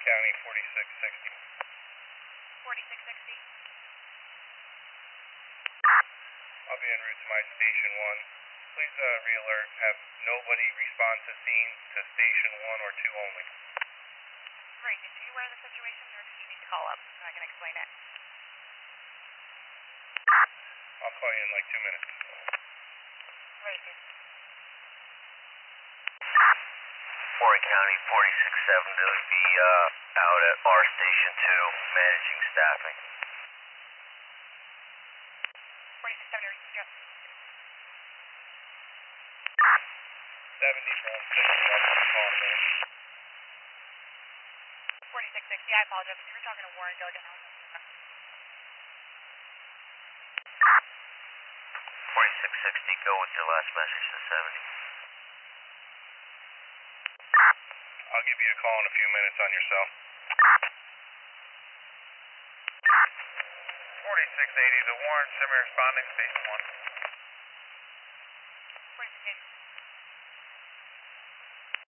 County 4660. 4660. I'll be en route to my Station 1. Please re-alert. Have nobody respond to scene to Station 1 or 2 only. Great. Are you aware of the situation, or do you need to call up so I can explain it? I'll call you in like 2 minutes. Great. Warren County 4670 will be out at our Station 2 managing staffing. 4670, receive you. 70 from 6. 4660, I apologize. You were talking to Warren Gilligan. 4660, go with your last message to 70. I'll give you a call in a few minutes on your cell. 4680, the Warren Semi responding Station 1. 4680.